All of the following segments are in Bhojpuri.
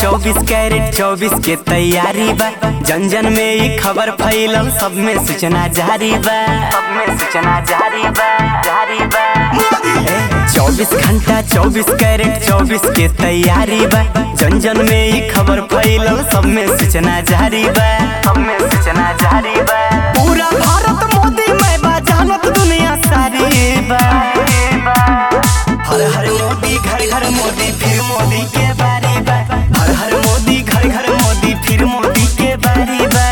24 कैरेट 24 के तैयारी बा। जन जन में ये खबर फैलल, सब में सूचना जारी बा, सब में सूचना जारी बा, जारी बा। 24 घंटा 24 कैरेट 24 के तैयारी बा। जन जन में ये खबर फैलल, सब में सूचना जारी बा, सब में सूचना जारी बा। पूरा भारत मोदी में बा, जानत दुनिया सारी बा। हर हर मोदी घर घर मोदी, फिर मोदी के बारी बा। हर हर मोदी घर घर मोदी, फिर मोदी के बारी बा।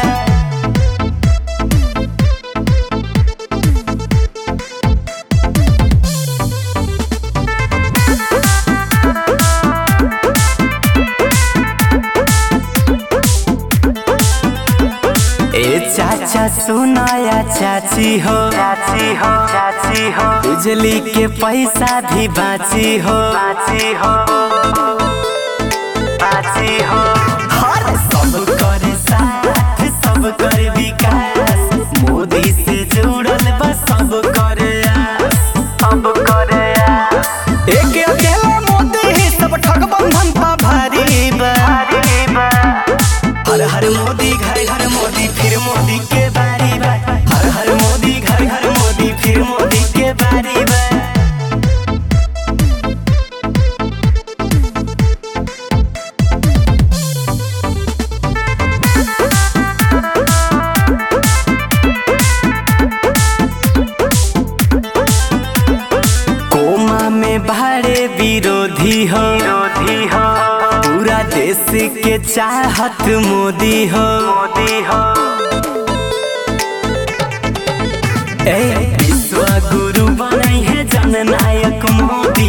ए चाचा सुनाया चाची हो, चाची हो, चाची हो। बिजली के पैसा भी बाची हो, बाची हो, बाची हो। हर सब करे साथ, सब करे विकास। मोदी से जुड़ल बस सब करे आस, सब करे आस। एक अकेला मोदी ही सब ठगबंधन पा भारी बा। हर हर मोदी घर घर मोदी, फिर मोदी के बारी बा। हर हर मोदी घर घर मोदी, फिर मोदी के बारी बा। कोमा में भाड़े विरोधी हो, विरोधी हो। पूरा देश के चाहत मोदी हो, मोदी हो। विश्व गुरु बने है जननायक मोदी।